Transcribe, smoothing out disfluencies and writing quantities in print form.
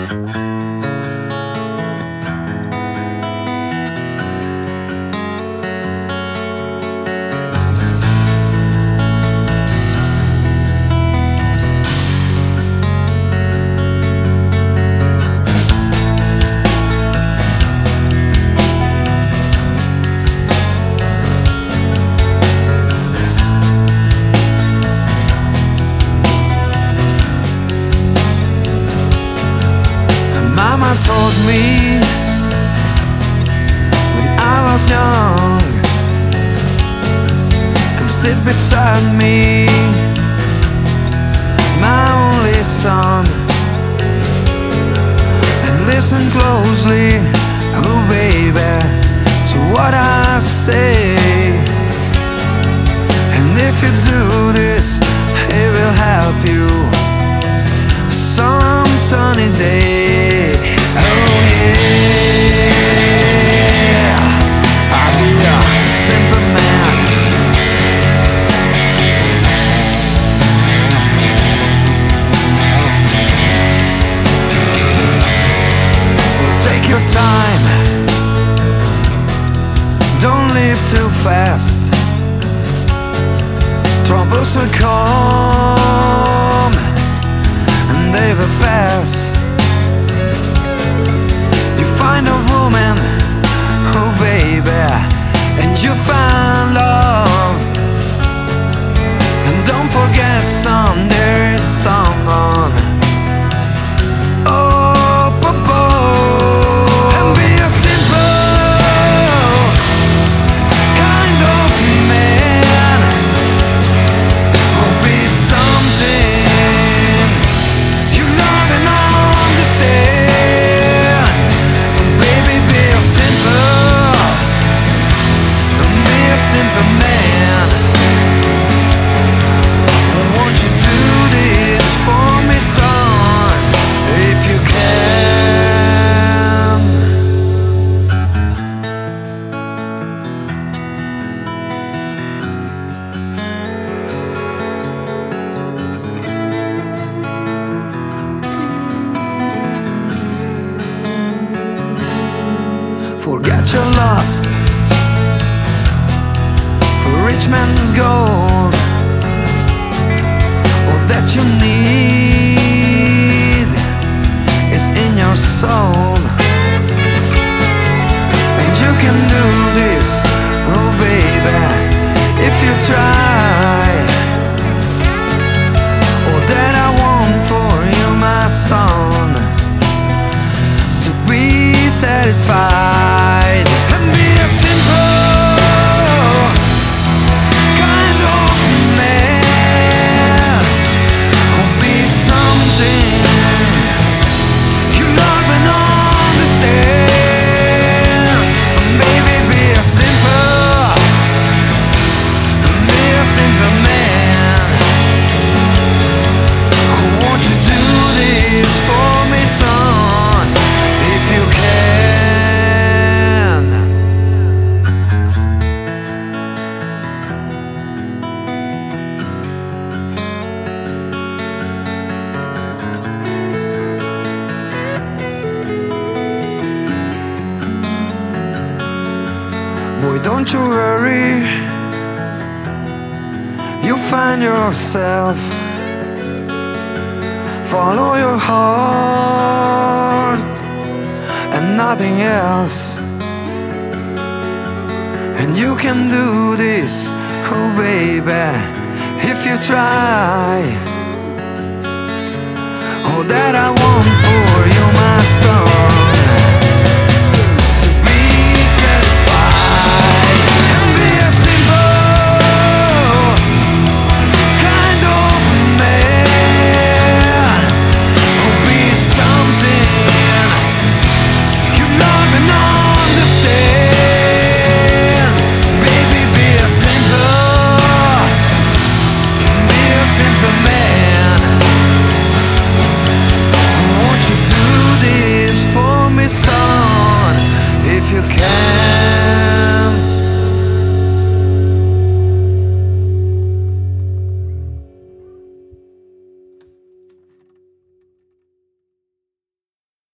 Mama told me when I was young, come sit beside me, my only son, and listen closely, oh baby, to what I say. And if you do this, it will help you some sunny day. Oh yeah, I'll be a simple man. Well, take your time, don't live too fast. Troubles will come and they will pass. You find a woman, oh baby, and you find love. And don't forget there is someone. Oh, Papa, and be a simple kind of man. Oh, be something you love and understand. Baby, be a simple man. Won't you do this for me, son, if you can? Forget your lust for rich man's gold, all that you need is in your soul. And you can do this, oh baby, if you try. All that I want for you, my son, is to be satisfied and be a simple kind of man. Oh, be something you love and understand. Baby, be a simple man. Won't you do this for me, son, if you can? Boy, don't you worry, you'll find yourself. Follow your heart and nothing else. And you can do this, oh baby, if you try. All that I want for you, my son,